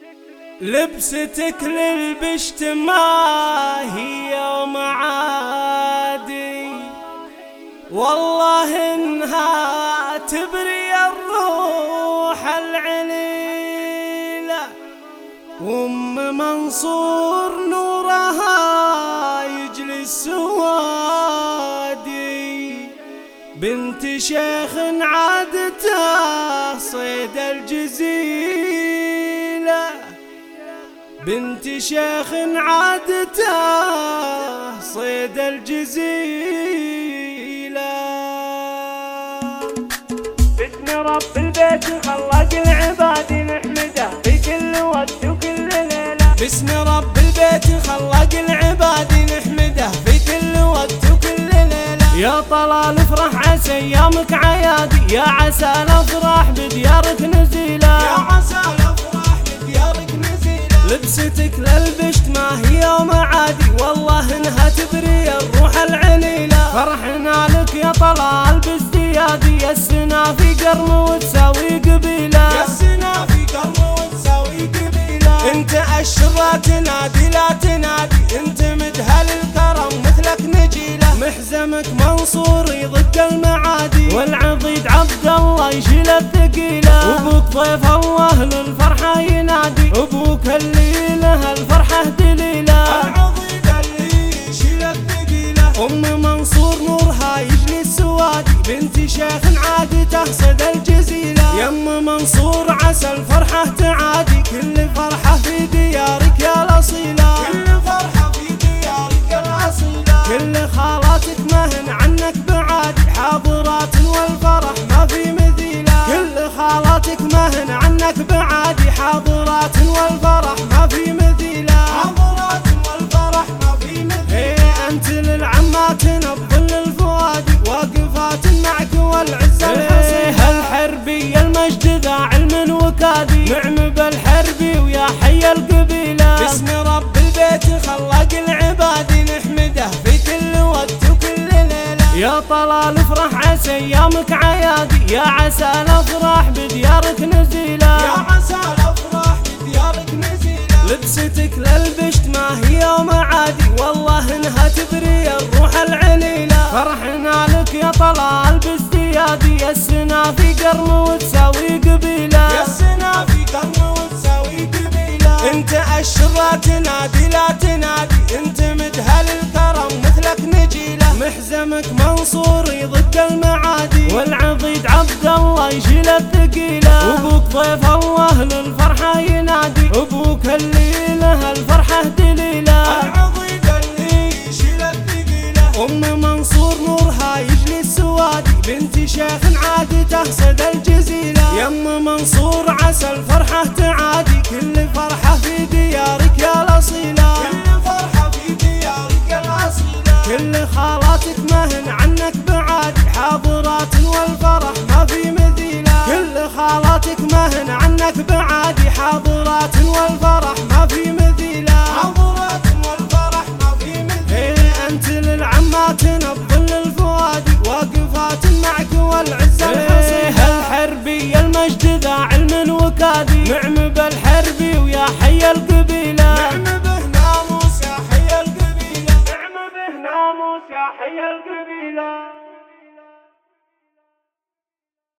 لبستك للبشت ما هي معادي، والله انها تبري الروح العليلة. وام منصور نورها يجلس سوادي، بنت شيخ عادته صيد الجزيلة، بنت شيخ عادته صيد الجزيلة. باسم رب البيت خلق العباد نحمده في كل وقت وكل ليلة. باسم رب البيت خلق العباد نحمده في كل وقت وكل ليلة. يا طلال افرح عسى ايامك عيادي، يا عسى الافراح بديارك نزيلة، يا عسى الافراح بديارك نزيلة. لبستك للبشت ما هي معادي، والله انها تبري الروح العليلة. فرحنا لك يا طلال بازديادي، يا السنا في قرن وتساوي قبيلة، يا السنا في قرن وتساوي قبيلة. انت الشرة تنادي لا تنادي، انت مدهل الكرم مثلك نجيلة. محزمك منصور يضد المعادي، والعضيد عبد الله يشيل الثقيلة. وابوك ضيف الله للفرحة ينادي، ابوك اللي له الفرحة دليلة، العضيد اللي يشيل الثقيلة. ام منصور نورها يجلس سوادي، بنت شيخ عادته صيد الجزيلة. يم منصور عسى الفرحة تعادي، كل فرحة في ديارك يا الأصيلة، كل فرحة في ديارك يا الأصيلة. كل خالاتك مهن عنك بعادي، حاضرات والفرح ما في مثيلة. كل خالاتك مهن عنك بعادي، حاضرات والفرح ما في مثيلة، حاضرات والفرح ما في مثيلة. انت للعمات نبض الفؤادي، واقفات معك والعزة الحصيلة. الحربي المجد ذا علم وكادي، نعم بالحربي ويا حي القبيلة. باسم رب البيت خلق العباد نحمده في كل وقت وكل ليلة. يا طلال افرح عسى ايامك عيادي، يا عسى الافراح بديارك نزيلة، يا عسى الافراح بديارك نزيلة. لبستك للبشت ما هي معادي، والله انها تبري الروح العليلة. فرحنا لك يا طلال بازديادي، يا السنا في قرن وتساوي قبيلة، يا السنا في قرن وتساوي قبيلة. انت الشرة تنادي لا تنادي، انت مدهل الكرم مثلك نجيلة. محزمك منصور يضد المعادي، والعضيد عبد الله يشيل الثقيلة. وابوك ضيف الله للفرحة ينادي، ابوك اللي له الفرحة دليلة، العضيد اللي يشيل الثقيلة. ام منصور نورها يجلس سوادي، بنت شيخ عادته صيد الجزيلة. يم منصور عسى الفرحة تعادي، كل فرحة في ديارك يا الأصيلة، كل فرحة في ديارك يا الأصيلة. كل خالاتك مهن عنك بعادي، حاضرات والفرح ما في مثيلة. كل خالاتك مهن عنك بعادي، حاضرات والفرح ما في مثيلة، حاضرات والفرح ما في مثيلة. انت للعمات نبض الفؤادي، واقفات معك والعزة الحصيلة. الحربي المجد ذا علم وكادي، نعم بالحربي ويا حي القبيلة.